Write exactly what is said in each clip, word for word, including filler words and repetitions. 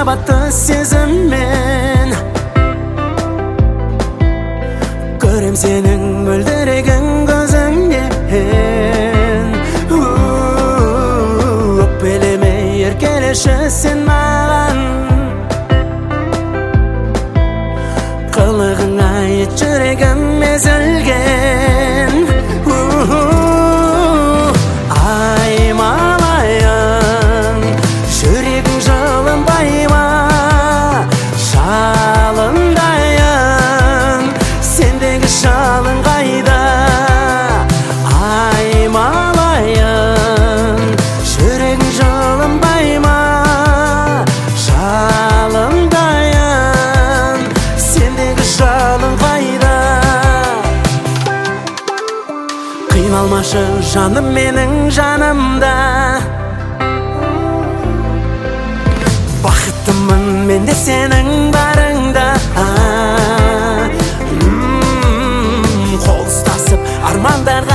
махабатты сезіммен. Көрем сенің мөлдіреген көзіңнен. Өкпелеме еркелеші сен маған, қылығыңа ет жүрегім езілген. Аймалайын, жүрегің жылынбай ма? Жалындайын, сендегі жалын қайда? Аймалайын, жүрегің жылынбай ма? Жалындайын, сендегі жалын қайда? Қиналмашы жаным менің жанымда, бақыттымын мен де сенің барыңда. Қол ұстасып армандарға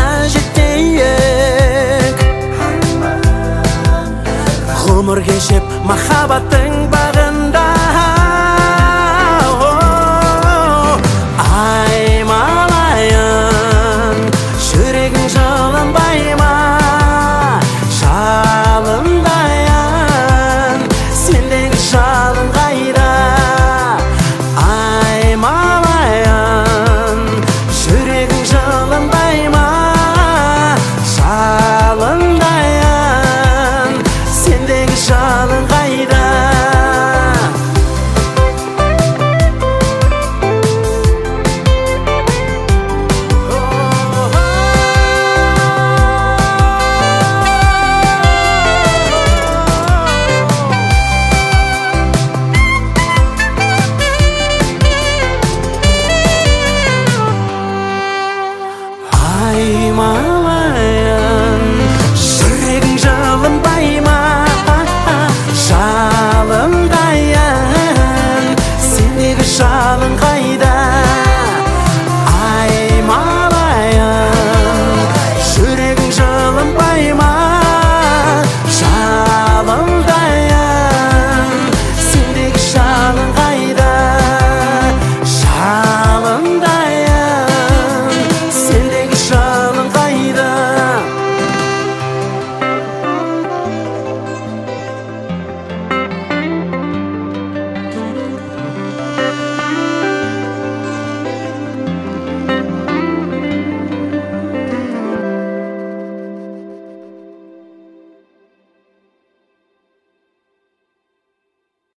жетейік, ғұмыр кешіп махаббатты